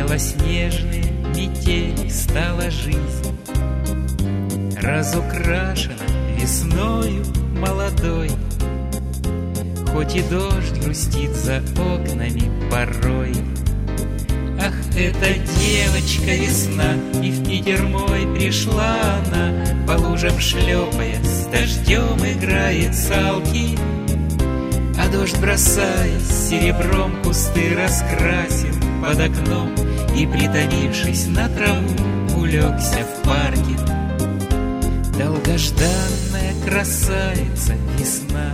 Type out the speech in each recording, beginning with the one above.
белоснежные метели стала жизнь, разукрашена весною молодой. Хоть и дождь грустит за окнами порой. Ах, эта девочка весна, и в Питер мой пришла она, по лужам шлепая, с дождем играет салки. А дождь, бросаясь серебром, кусты раскрасил под окном, и, притомившись на траву, улегся в парке. Долгожданная красавица весна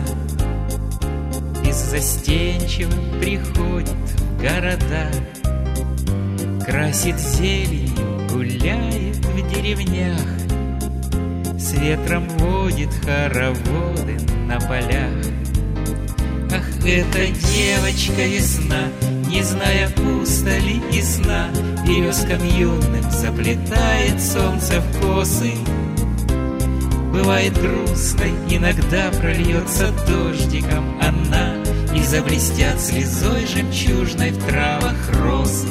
беззастенчиво приходит в города, красит зеленью, гуляет в деревнях, с ветром водит хороводы на полях. Ах, эта девочка весна, не зная устали и сна, березкам юным заплетает солнце в косы. Бывает грустной, иногда прольется дождиком она, и заблестят слезой жемчужной в травах росы.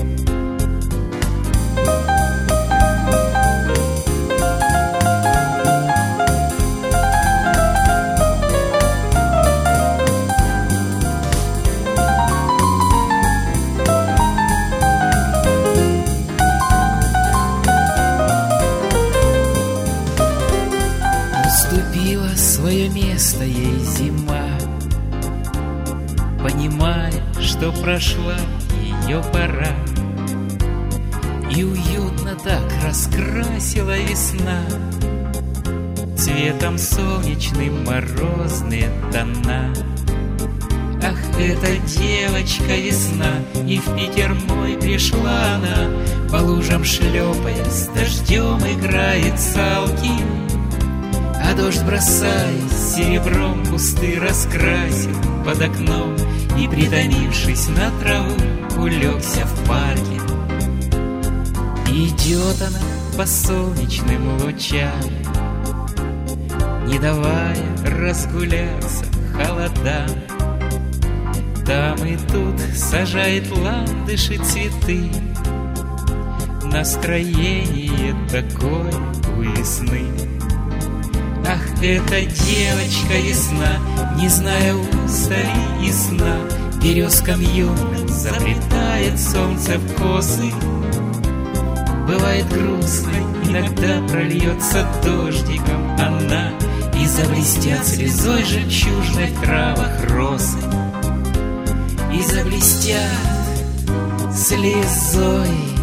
Уступила свое место ей зима, понимая, что прошла ее пора, и уютно так раскрасила весна цветом солнечным морозные тона. Ах, эта девочка весна, и в Питер мой пришла она, по лужам шлепая, с дождем играет салки. А дождь, бросаясь серебром, кусты раскрасил под окном, и, притомившись на траву, улегся в парке. Идет она по солнечным лучам, не давая разгуляться холодам. Там и тут сажает ландыши цветы, настроение такое у весны. Ах, эта девочка весна, не зная устали и сна, березкам юным заплетает солнце в косы. Бывает грустной, иногда прольется дождиком она, и заблестят слезой жемчужной в травах росы. И заблестят слезой